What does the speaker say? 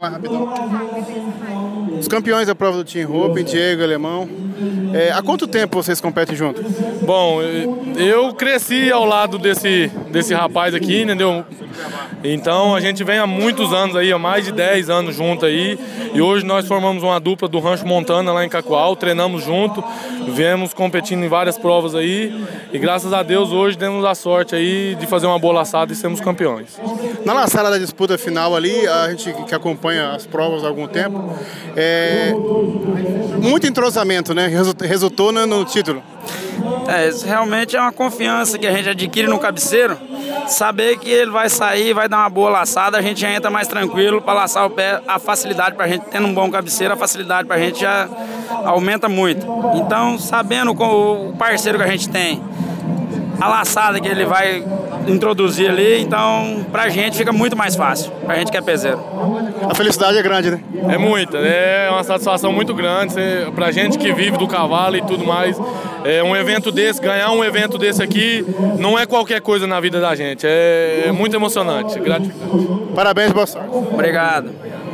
Rapidão. Os campeões da prova do Team Hope, Diego e Alemão. Há quanto tempo vocês competem juntos? Bom, eu cresci ao lado desse rapaz aqui, entendeu? Então a gente vem há muitos anos aí, há mais de 10 anos junto aí. E hoje nós formamos uma dupla do Rancho Montana lá em Cacoal, treinamos junto, viemos competindo em várias provas aí. E graças a Deus hoje temos a sorte aí de fazer uma boa laçada e sermos campeões. Na laçada da disputa final ali, a gente que acompanha as provas há algum tempo, muito entrosamento, né? Resultou no título. Isso realmente é uma confiança que a gente adquire no cabeceiro. Saber que ele vai sair, vai dar uma boa laçada, a gente já entra mais tranquilo para laçar o pé. A facilidade para a gente, tendo um bom cabeceiro, a facilidade para a gente já aumenta muito. Então, sabendo com o parceiro que a gente tem, a laçada que ele vai introduzir ali, então pra gente fica muito mais fácil, pra gente que é peseiro. A felicidade é grande, né? É muita, é uma satisfação muito grande pra gente que vive do cavalo e tudo mais. Um evento desse, ganhar um evento desse aqui não é qualquer coisa na vida da gente, é muito emocionante, gratificante. Parabéns, boa sorte. Obrigado.